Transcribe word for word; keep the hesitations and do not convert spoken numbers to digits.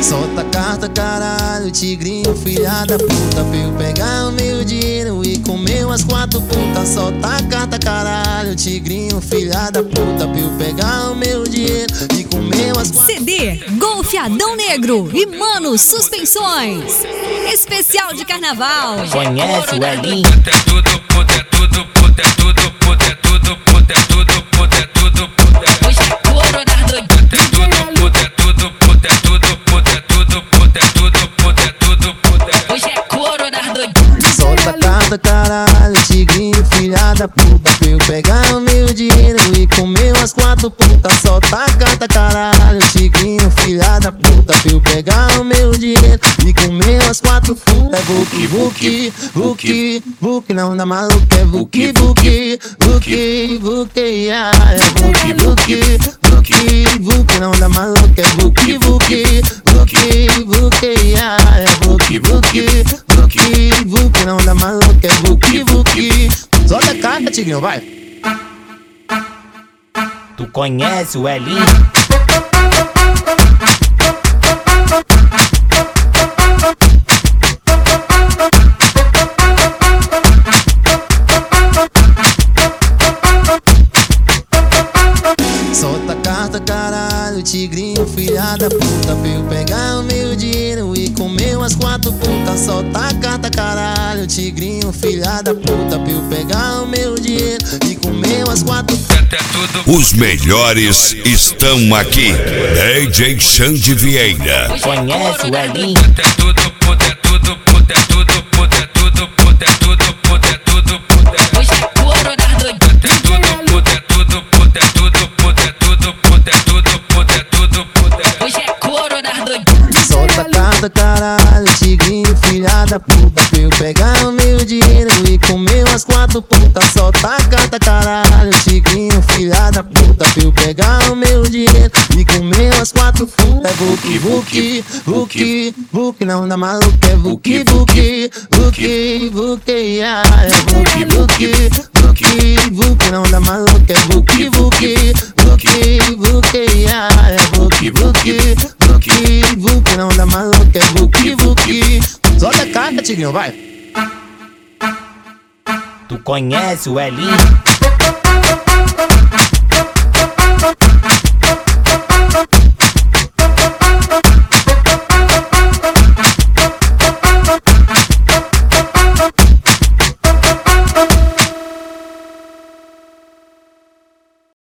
Solta a carta, caralho, tigrinho, filha da puta, pra eu pegar o meu dinheiro e comer umas quatro putas. Solta a carta, caralho, tigrinho, filha da puta, pra eu pegar o meu dinheiro e comer umas quatro. C D Golf Adão Negro e Mano Suspensões. Especial de carnaval. Conhece o Elinho? É tudo, puta, é tudo, puta, é tudo, puta, é tudo, puta, é tudo, puta, é tudo, puta. Hoje é couro das doidas. É tudo, puta, é tudo, puta, é tudo, puta, é tudo, puta, é tudo, puta, é tudo, puta. Hoje é couro das doidas. Solta a carta, caralho, tigrinho, filha da puta, pra eu pegar o meu dinheiro e comer umas quatro putas. Solta a carta, caralho, tigrinho, filha da puta, pra eu pegar o meu dinheiro e comer umas quatro putas. É vuki, vuki, vuki, vuki, não dá maluco, é vuki, vuki, vuki, vuki, yeah. É vuki, vuki, vuki, vuki, não dá maluco, é vuki, vuki, vuki, vuki, yeah. É vuki, vuki, vuki, vuki, não dá maluco, é vuki, vuki. Solta a carta, tigrinho, vai. Tu conhece o Elinho? Solta a carta, caralho, tigrinho, filha da puta, pra eu pegar o meu dinheiro e comer umas quatro putas. Solta a carta, caralho, tigrinho, filha da puta, pra eu pegar o meu dinheiro e comer umas quatro putas. Os melhores estão aqui. D J Xande Vieira. Conhece o Elinho? É tudo, puta, é tudo, puta, é tudo, puta, é tudo, puta, é tudo, puta, é tudo, puta. Hoje é couro das doidas. É tudo, puta, é tudo, puta, é tudo, puta, é tudo, puta, é tudo, puta, é tudo, puta. Hoje é couro das doidas. Solta a carta, caralho, tigrinho, filha da puta, pra eu pegar o meu dinheiro e comer umas quatro putas. Solta a carta, caralho, tigrinho, filha da puta, pra eu pegar o meu dinheiro e comer umas quatro putas. É vuki, vuki, vuki, vuki, não dá maluco, é vuki, vuki, vuki, vuki, yeah. É vuki, vuki, vuki, vuki, não dá maluco, é vuki, vuki, vuki, vuki, yeah. É vuki, vuki, vuki, vuki, não dá maluco, é vuki, vuki. Solta a carta, tigrinho, vai. Tu conhece o Elinho?